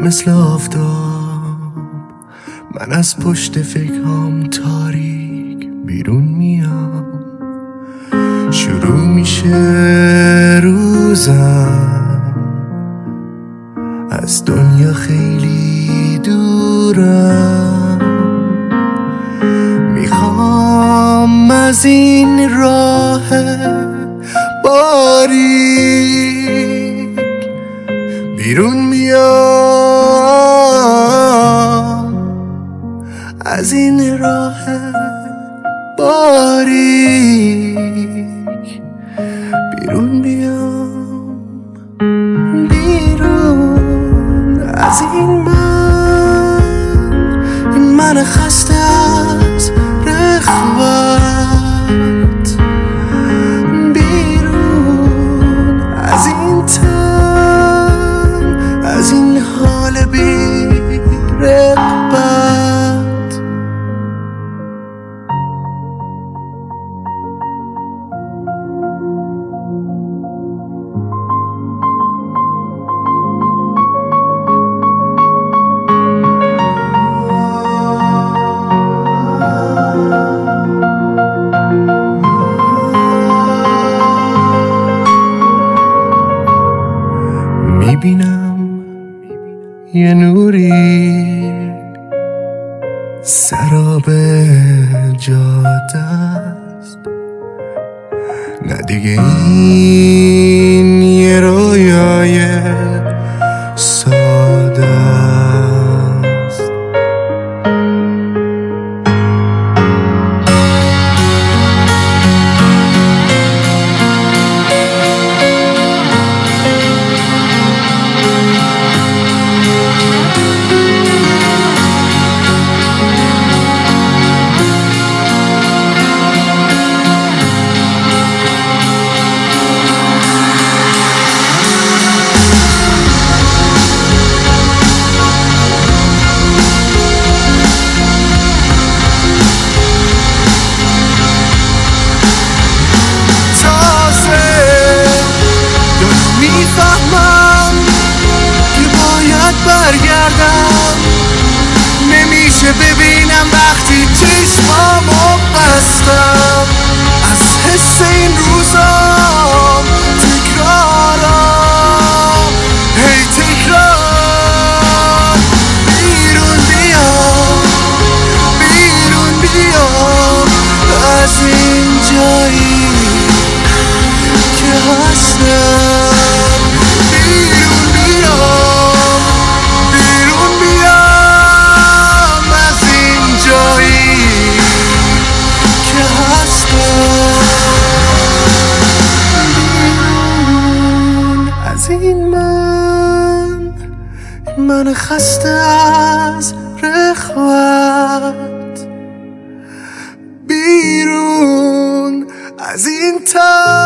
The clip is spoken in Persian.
مثل آفتاب من از پشت فکرام تاریک بیرون میام. شروع میشه روزم، از دنیا خیلی دورم. میخوام از این راه باریک بیرون بیام، از این راه باریک بیرون بیام، بیرون از این من خسته از رخوت، بیرون از این تن، از این حال بی رغبت. میبینم یه نوری سراب جاده است، نه دیگه این یه رویای ساده است. برگردم نمیشه ببینم وقتی چشمامو بستم، از حس این روزام تکرارم، هی تکرار. بیرون بیام، بیرون بیام از این جایی که هستم، بیرون بیام، بیرون بیام از این جایی که هستم، بیرون از این من خسته از رخوت، بیرون از این